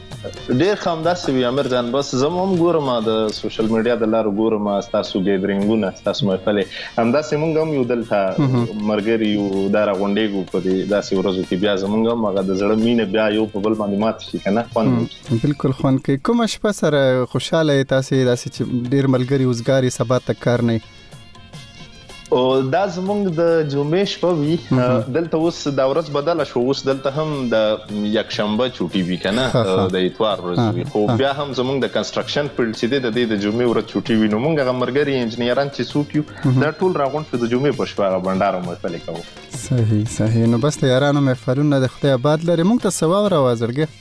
ډېر خامداسې وي امیر جان. بس زه هم ګورم د سوشل میډیا د لارو ګورم ستاسو ګیدرینګونه ستاسو محفلې همداسې موږ هم یو دلته ملګري یو دا راغونډېږو په دې داسې ورځو کې بیا زموږ هم هغه د زړه مینه بیا یو په بل باندې مات شي که نه خوند بالکل خوند کوي. کومه شپه سره خوشحاله یې تاسې داسې چې ډېر ملګري اوزګار یې سبا ته کار نه او دا زمونږ د جمعې شپه وي. دلته اوس دا ورځ بدله شو، اوس دلته هم د یکشنبه چوټي وي که نه د اتوار ورځ وي، خو بیا هم زمونږ د کنسټرکشن فیلډ چې دی د دې د جمعې ورځ چوټي وي. نو موږ هغه ملګري انجینران چې څوک یو دا ټول راغونډ شو د جمعې په شپه هغه بنډار محفلې کوو. صحیح صحیح. نو بس د یارانو محفلونه د خدای آباد لري. موږ ته څه واوره وازړګې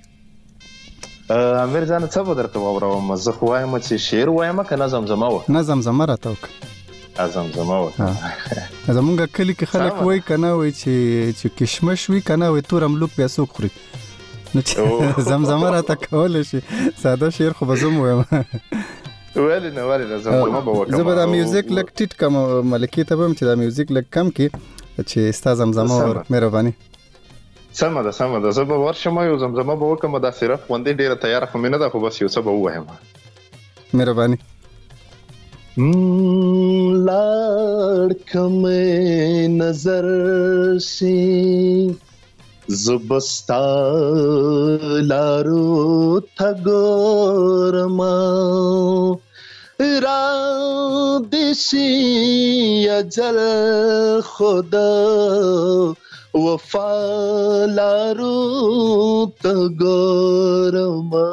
امیر جان؟ څه به درته واوروم؟ زه خو وایم چې شعر وایم که نه زمزمه وه؟ نه زمزمه راته وکړه. زمزمه وه. زمونږ کلي کې خلک وایي که نه وایي چې کشمش وي که نه وایي تور املوک بیا څوک خوري. نو چې زمزمه راته کولی شي ساده شعر خو به زه م وایم. ولې نه ولې نه زمزمه به وکړم. زه به دا میوزیک لږ ټیټ کړم ملکې ته به هم چې دا میوزیک لږ کم کړي چې ستا زمزمه ور مهرباني. سمه ده سمه ده. زه به ورشم یو زمزمه به وکړم. دا صرف غوندې ډېره تیاره خو مې نه ده، خو بس یو څه به ووایم. مهرباني. لاړ کمې نظر شي زبستا لارو تګورما را دشي اجل خدا وفا لارو تګورما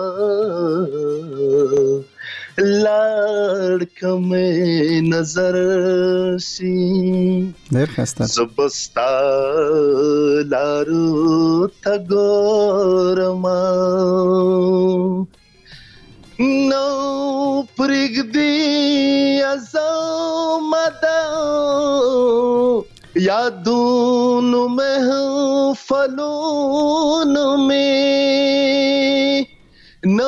لاړ کمې نظر شي ډېر ښایسته زبستا لارو ته ګورما نو پرېږدي عظمته یادونو محفلونو مې نو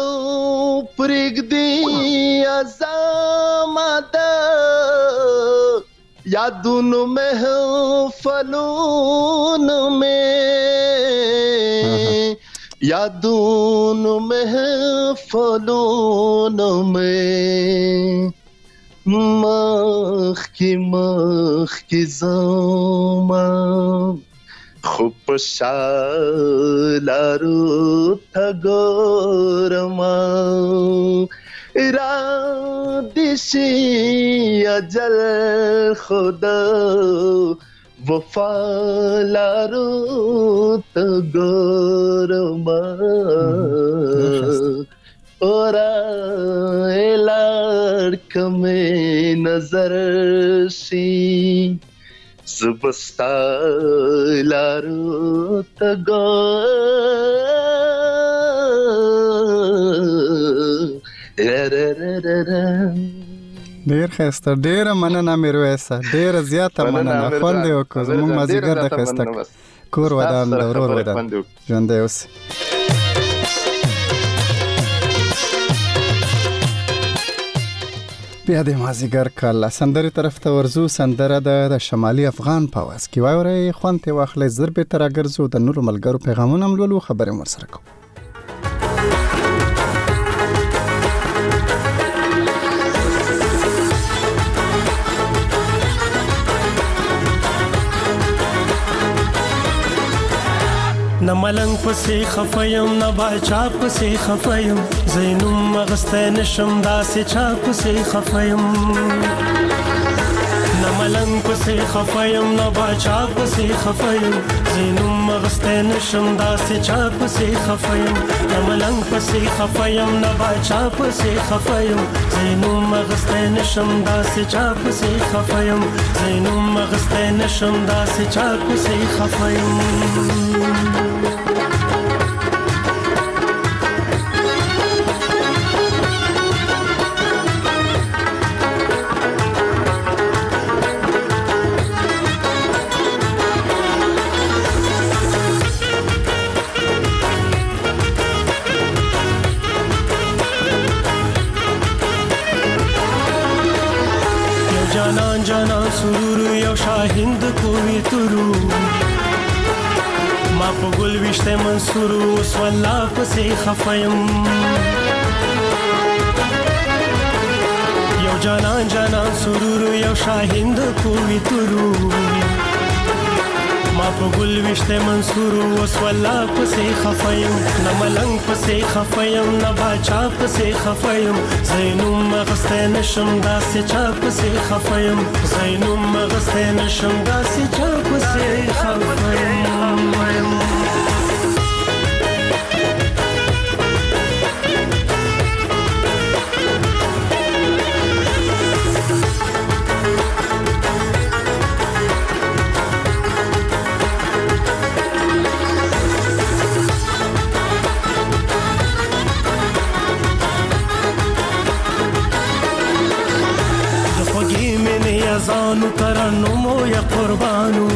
پرېږدي عظمته یادونو محفلونو مې یادونو محفلونو مې مخکې مخکې زما خو په شا لارو ته ګورما را دې شي اجل خدا وفا لارو ته ګورما اورا لار کمې نظر شي زبستا لارو ته ډېر ښایسته. ډېره مننه میرویسه، ډېره زیاته مننه. خوند یې وکړو. زموږ مازدیګر د ښایسته کور ودان د ورور ودان ژوندی اوسې. بیا د مازدیګر کاله سندرې طرف ته ورځو. سندره ده د شمالي افغان په اواز کې. واورئ، خوند ترې واخلئ. زر بېرته راګرځو، د نورو ملګرو پیغامونه هم لولو، خبرې هم ورسره کوو. نه ملنګ پسې خفیم نه باچا پسې خفیم زینوم مغسته نشم داسې چا پسې خفیم نه ملنګ پسې خفیم نه باچا پسې خفیم زینوم مغسته نشم داسې چا پسې خفیم نه ملنګ پسې خفیم نه باچا پسې خفیم زینوم مغسته نشم داسې چا پسې خفیم زینوم مغسته نشم داسې چا پسې خفیم ما په ګل وشته منصور اوس والله پسې خفایم یو جانان جانان سرور یو شاهین د کوی تورو ما په ګل وشته منصور اوس والله پسې خفایم نه ملنګ پسې خفایم نه باچا پسې خفایم زینوم مغسته نشم داسې چا پسې خفایم زینوم مغسته نشم داسې چا پسې خفایم زانو ترنمو یا قربانو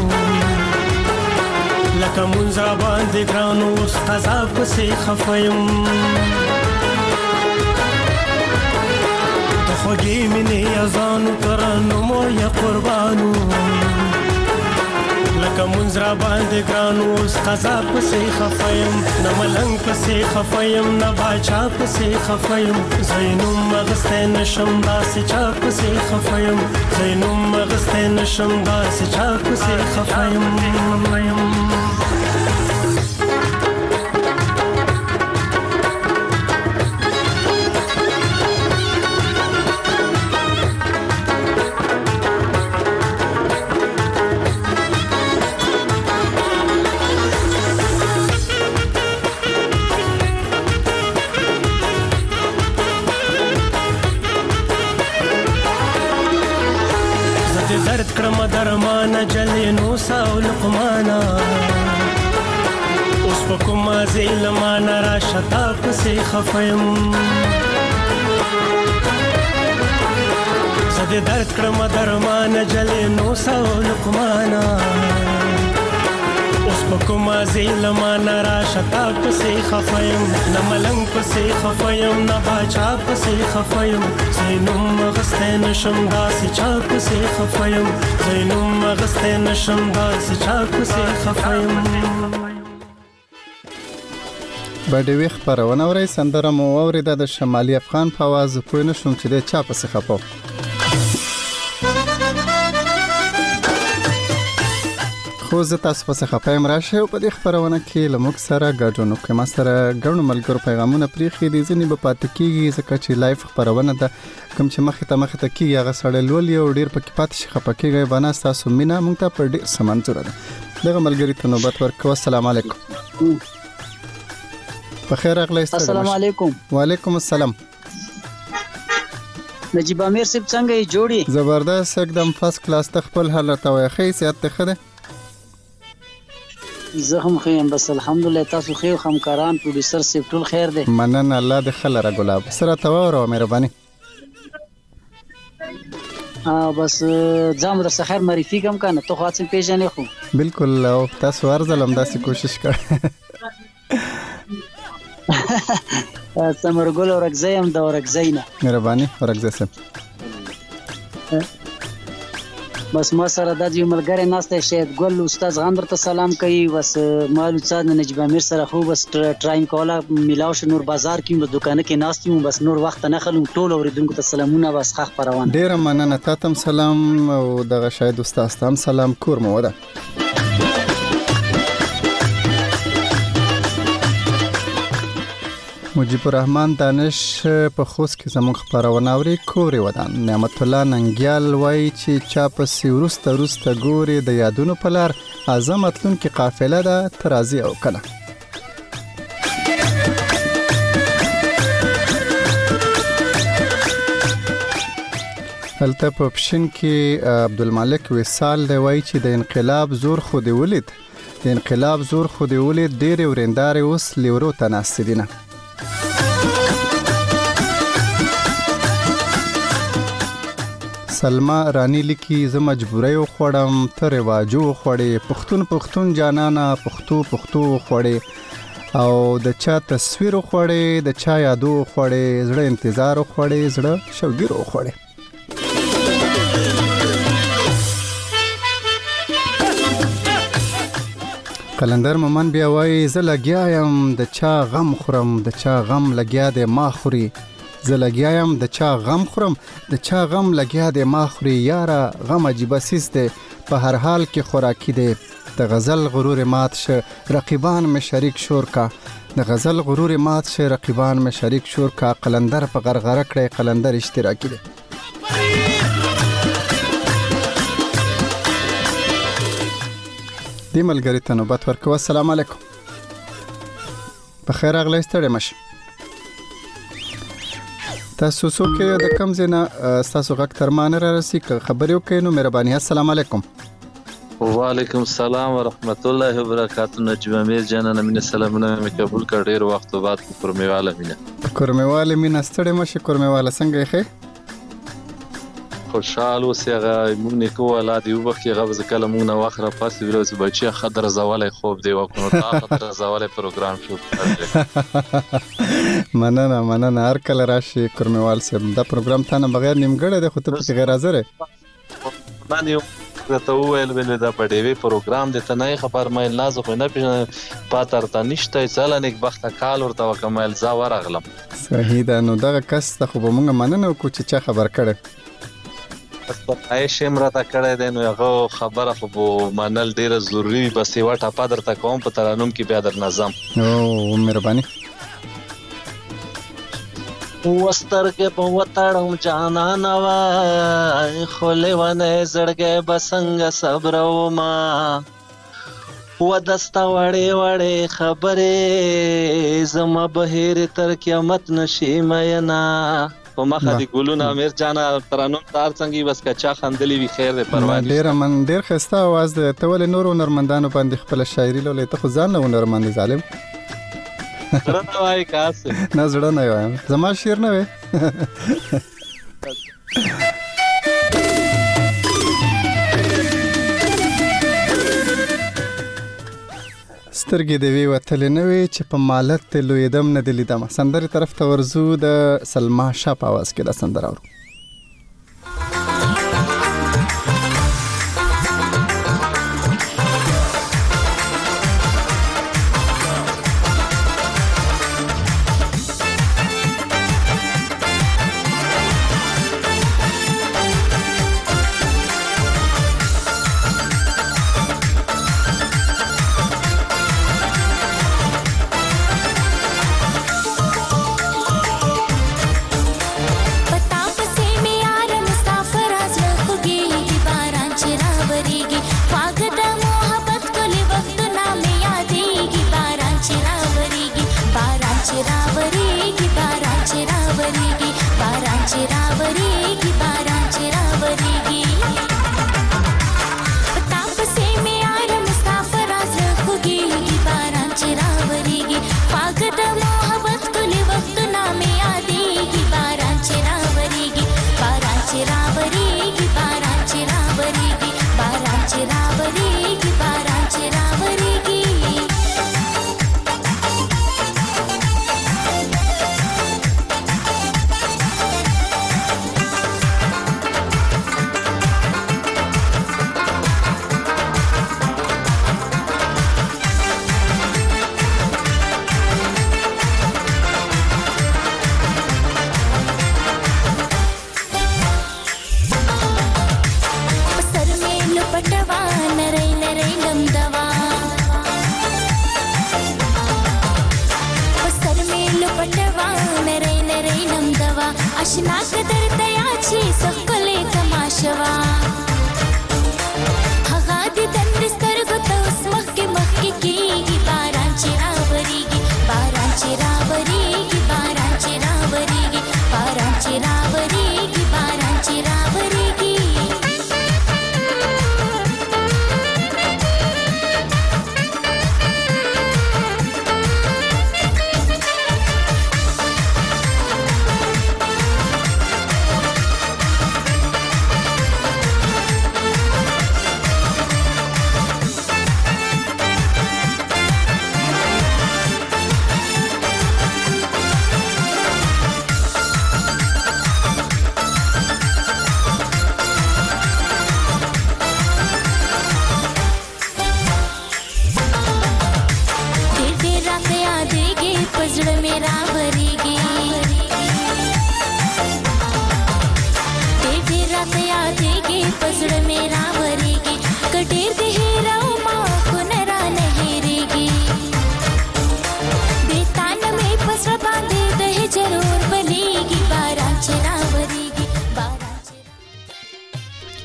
لکه منځ را باندې ګرانو اوس قضا پسې خفایم د خوږې مینې یا زانو ترنمو یا قربانو لکه منځ را باندې ګرانو اوس قضا پسې خفایم نه ملنګ پسې خفایم نه باچا پسې خفایم زینوم مغسته نشم داسې چا پسې خفایم زینوم مغسته نشم داسې چا پسې خفایم درمانا جلینو ساو لقمانا اوس په کومه زیلمانا را شتا پسې خفایم زه دې درد کړم درمانا جلینو ساو لقمانا اوس په کومه زیلمانا را شتا پسې خفایم نه ملنګ پسې خفایم نه باچا پسې خفایم زینوم مغسته نشم داسې چا پسې خفایم زینوم مغسته نشم داسې چا پسې خفایم بډوي خبرونه اوري سندره مو اوریده د شمالي افغان په आवाज پوه نشم چې د چا پسې خپاو خو زه تاسو په څخه پایم راشه او په دې خبرونه کې لموږ سره ګډون وکړئ ما سره ګڼو ملګرو پیغامونه پریخي دي ځینې به پاتې کېږي ځکه چې لایف خبرونه ده کوم چې مخې ته مخې ته کېږي هغه سړی لولي او ډېر پکې پاتې شي خفه کېږئ بنا ستاسو مینه موږ ته په ډېر څه منظوره ده دغه ملګري ته نوبت ورکوه السلام علیکم بخیر راغلی السلام علیکم وعلیکم السلام نجیب امیر صاحب څنګه یې جوړي زبردست एकदम فرست کلاس ته خپل حالت او ښه صحت ته خده زه هم خیم بس الحمدلله تاسو خیر همکاران پروډوسر سیف ټول خیر دی مننه الله دې خلره ګلاب سره تاوره مهرباني اه بس ځم در خیر معرفي کوم کنه ته خاصم پیژنې خو بالکل او تاسو ورزلم داسې کوشش کړ سمرګل ورګزیم دا ورګزینا مهرباني ورګزسم بس ما سره د یو ملګری ناسته شهید ګل استاد غندر ته سلام کوي بس مالو صاد نجیب امیر سره خو بس ټرایم کولا میلاوش نور بازار کې په دکان کې ناستم بس نور وخت نه خلم ټول اوریدونکو ته سلامونه بس خخ پروان ډیر مننه تاسو سلام او دغه شهید استاد تام سلام کور مو ده مجيب الرحمن دانش په خوست کې زموږ خبرونه اوري کوري ودان نعمت الله ننګیال وای چې چا په سیورسته روسته ګوري د یادونو په لار اعظم اتلون کې قافله ده ترازی او کله هلته په پښین کې عبدالمالک وصال دی وای چې د انقلاب زور خو دی ولید د انقلاب زور خو دی ولید ډېر ورندار اوس لیورو تناسیدنه سلمہ رانی لیکي زه مجبورې وخوړم ته رواجو وخوړې پښتون پښتون جانانا پښتو پښتو وخوړې او د چا تصویر وخوړې د چا یادو وخوړې زړه انتظار وخوړې زړه شوګیر وخوړې قلندر مومن بیا وایي زه لګیا یم د چا غم خورم د چا غم لګیا دی ما خوري زه لګیا یم د چا غم خورم د چا غم لګیا دی ما خوري یاره غم عجیبه سیز دی په هر حال کې خوراکي دی د غزل غرور مات شه رقیبان مې شریک شور کا د غزل غرور مات شه رقیبان مې شریک شور کا قلندر په غرغره کړی قلندر اشتراکي دی دی ملګری ته نوبت ورکوه. السلام علیکم. بخیر راغلی ستړی مشه. تاسو څوک د کوم ځای نه ستاسو غږ تر ما نه رارسي که خبرې وکړئ نو مهرباني. السلام علیکم. وعلیکم السلام ورحمت الله وبرکاتہ. نجیب امیر جانانه مینه سلامونه مې قبول کړ. ډېر وخت بعد کورمیواله مینه کورمیواله مینه ستړی مشه. کورمیواله څنګه یې ښه؟ خوشحال اوسې. هغه موږ نیکه اولاد یو وخت هغه ځکه موږ نه وخت را پاسې ورځ بچي خطر زواله خوب دی وکړو تا خطر زواله پروګرام شو. مننه مننه هر کله راشي کورمیوال صاحب. دا پروګرام تا نه بغیر نیمګړی دی خو ته پکې غیر حاضر یې. من یو ته وویل ولې دا په ډیوي پروګرام دی ته نه خبر مې لازم خو نه پیژنه پاتر ته نشته چاله نیک بخت کال ورته وکمل ځا ورغلم. صحیح ده. نو دغه کس ته خو به موږ مننه وکړو چې چا خبر کړی عايش امراته کړه دی نو هغه خبره خو منل ډیره ضروری بس یو ټاپا درته کوم په ترانوم کې بیا در نظم. او مهرباني. وسترګې په وتړم جانان وای خولې ونه زړګې بسنګ صبر وما و دستا وړې وړې خبرې زما بهیر تر قیامت نشي مینا په مخه دی ګلونه امیر جانا ترانوم تار څنګه بس کچا خندلې وی خیر دې پروا نه. ډیر من ډیر خسته आवाज ته ول نور نورمندانو باندې خپل شاعري لولې ته خو ځان نه نورمند ظالم زړه نه وای کاس نه زړه نه وایم زما شعر نه وې. سترګې د وی وتلې نه وي چې په مالت ته لویدم نه د لیدم. سندرې طرف ته ورزو د سلما شاه په اواز کې دا سندره اورو.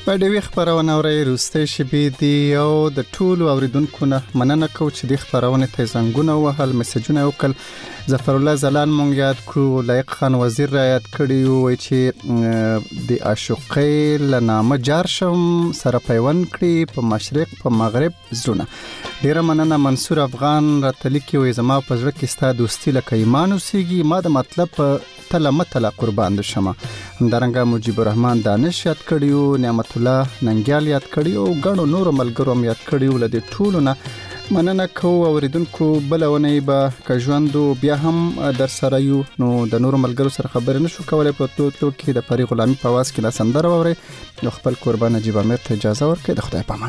په دې خبرونه اوري روسته شبي دی او د ټولو اوریدونکو نه مننه کوم چې د خبرونه ته زنګونه وهل میسجونه وکړ. ظفر الله زلان مونږ یاد کړو، لایق خان وزیر را یاد کړی وای چې د عاشقۍ لنامه جار شم سره پیوند کړی په مشرق په مغرب زونه. ډیره مننه منصور افغان راتلی کې وای زما په ځړ کې ستا دوستی لکه ایمان اوسېږي، ما د مطلب تله متله قربان شمه. همدارنګه مجيب الرحمن دانش یاد کړیو، نعمت الله ننګیال یاد کړیو، غنو نور ملګرو هم یاد کړیو. لدې ټولو نه مننه کوم اوریدونکو. بلونه به کژوندو بیا هم در سره یو نو د نور ملګرو سره خبرې نشو کولای په توتلو کې د پری غلامی په واس کې لا سندره ووري. نو خپل قربان نجیب امیر ته اجازه ورکړئ. د خدای پامان.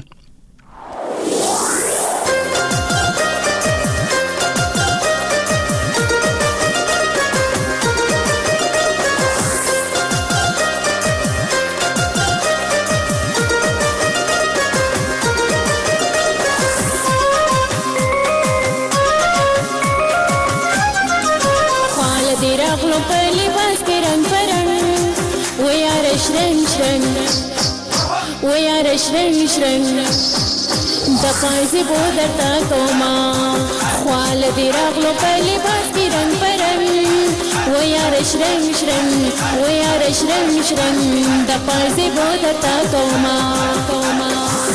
شرنگ شرنگ د پایزی بودر تا کوما خوال دی راغلو په لباس کې رنگ پرنګ و یار شرنگ شرنگ و یار شرنگ شرنگ د پایزی بودر تا کوما کوما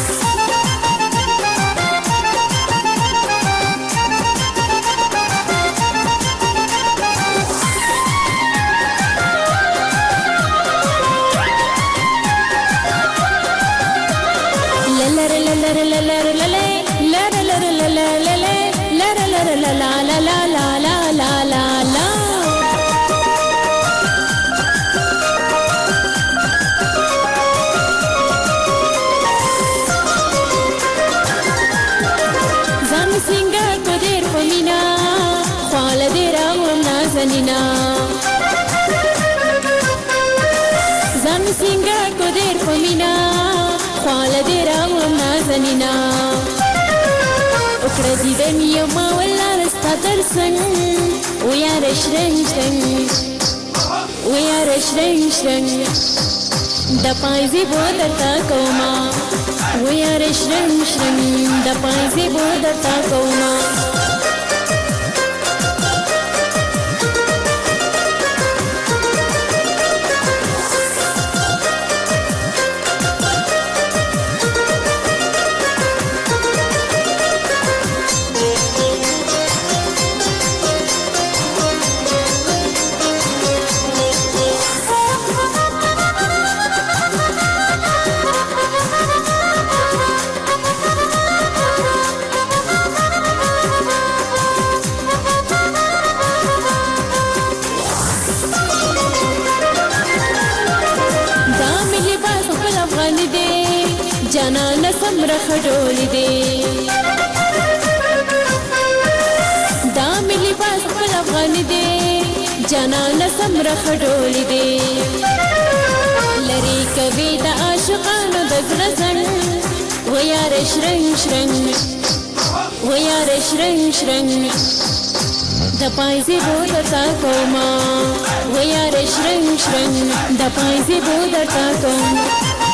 زم سینګه کو دیر پمینا خال دې راو نازنینا وکړه دې د میو ما ولا رستا درسنګ و یار شرنګ شرنګ و یار شرنګ شرنګ د پایزی بودر تا کوما و یار شرنګ شرنګ د پایزی بودر تا کوما خډولې دي دا ملي باز خپل افغان دي جانان سمره خډولې دي لری کوي د عاشقانو د زړه و یار شرنګ شرنګ و یار شرنګ شرنګ د پایزی بودر تا کوما و یار شرنګ شرنګ د پایزی بودر تا کوما